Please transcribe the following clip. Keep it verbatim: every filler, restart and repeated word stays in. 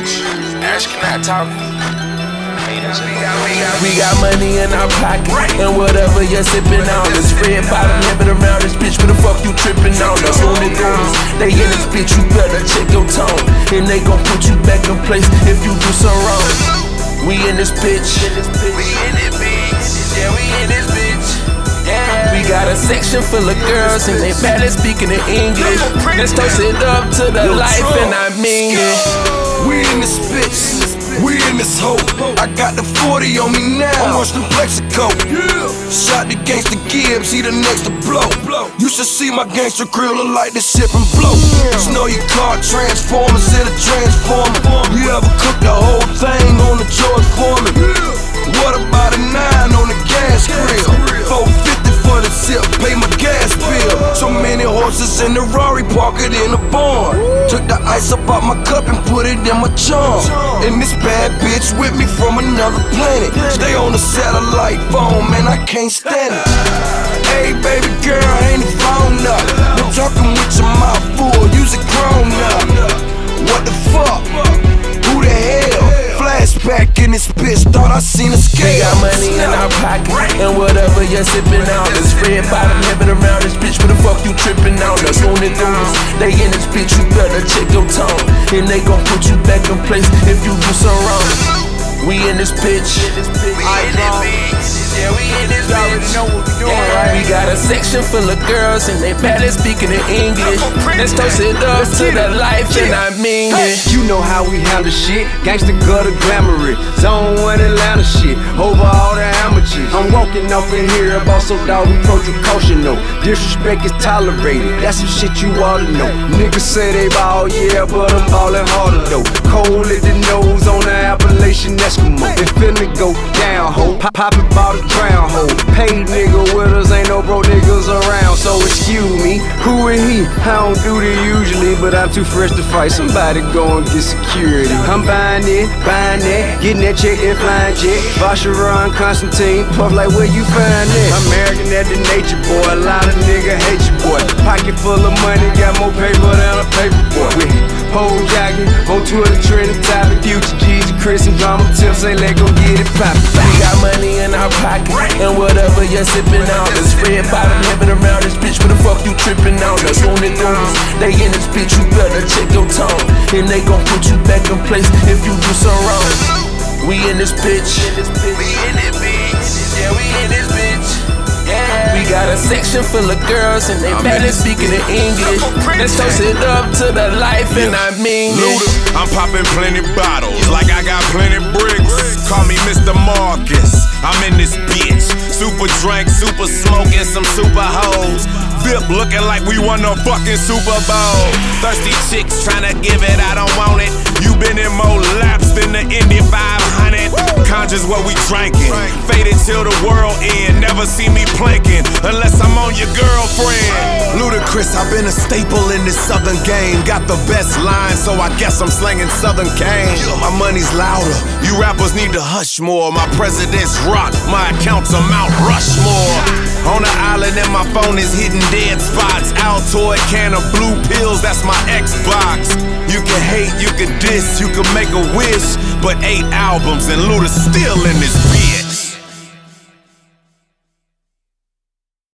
bitch. Asking, not talking. We got money in our pocket, and whatever you're sipping on is red bottom living around this bitch. What the fuck you tripping on? The Looney Tunes, they in this bitch, you better check your tone, and they gon' put you back in place if you do some wrong. We in this bitch, We in this bitch. Yeah, we in this bitch. Yeah. we got a section full of girls, and they bad at speaking in English. Let's toast it up to the life, and I mean it. We in this bitch, we in this hoe. I got the forty on me now, I'm watching Plexico. Shot the gangsta Gibbs, he the next to blow. You should see my gangster grill, look like this shit from blow. Snow your car, transformers in a transformer. You ever cook the whole thing on the George Foreman? What about a nine on the gas grill? four fifty for the zip, pay my gas bill. So many horses in the Rari, park it in the barn. Took the ice up out my cup and put it in my charm. And this bad bitch with me from another planet. Stay on the satellite phone, man, I can't stand it. Hey baby girl, ain't the phone up. Been talking with your mouth full, use it grown up. What the fuck? Who the hell? Flashback in this bitch, thought I seen a scale. We got money in our pocket, and whatever you're sipping on is red bottom living around this bitch. What the fuck you tripping on? The Looney Tunes, they in this bitch, you better check your tone, and they gon' put you back in place if you do some wrong. We in this bitch, We in this bitch. Yeah, we in this Y'all already bitch. know what we doing, yeah. right? We got a section full of girls, and they bad at speaking in English. Let's toast it up to the life, and I mean it. You know how we handle shit. Gangsta gutter glamorous. Zone one Atlanta shit. Over all the amateurs. I'm walking off in here about so dog we approach with caution though. Disrespect is tolerated. That's some shit you ought to know. Niggas say they ball, yeah, but I'm ballin' harder though. Cold at the nose on the Appalachian Eskimo. It finna go down, ho. Pop poppin' about a drown, ho. Paid nigga with us, ain't no bro niggas around. So excuse me, who is he? I don't do that usually, but I'm too fresh to fight. Somebody go and get security. I'm buying it, buying that, getting that check, that flying jet. Vacheron, Constantine, puff like where you find that? American at the nature boy, a lot of nigga hate you boy. Pocket full of money, got more paper than a paper boy. With pole jogging, on Twitter trending topic. Future G's, Chris and drama tips, say let go get it poppin'. We got money in our pocket, and whatever you're sipping on is red bottom living around this bitch. What the fuck you tripping on? The Looney Tunes, they in this bitch, you better check your tone, and they gon' put you back in place if you do some wrong. We in this bitch, We in this bitch. Yeah, we in this bitch. Yeah. we got a section full of girls, and they bad at speaking in English. Let's toast it up to the life, and I mean it. Luda, I'm popping plenty bottles, like I got plenty bricks. Call me Mister Marcus, I'm in this bitch. Super drink, super smoking, some super hoes. Vip looking like we won the fucking Super Bowl. Thirsty chicks tryna give it, I don't want it. You been in more laps than the Indy five hundred. Conscious what we drinking, faded till the world end. Never see me planking, unless I'm on your girlfriend. Ludacris, I've been a staple in this southern game. Got the best line, so I guess I'm slanging southern cane. My money's louder, you rappers need to hush more. My president's rock, my account's a Mount Rushmore. On the island and my phone is hitting dead spots. Altoid can of blue pills, that's my Xbox. You can hate, you can diss, you can make a wish, but eight albums and Luda's still in this bitch.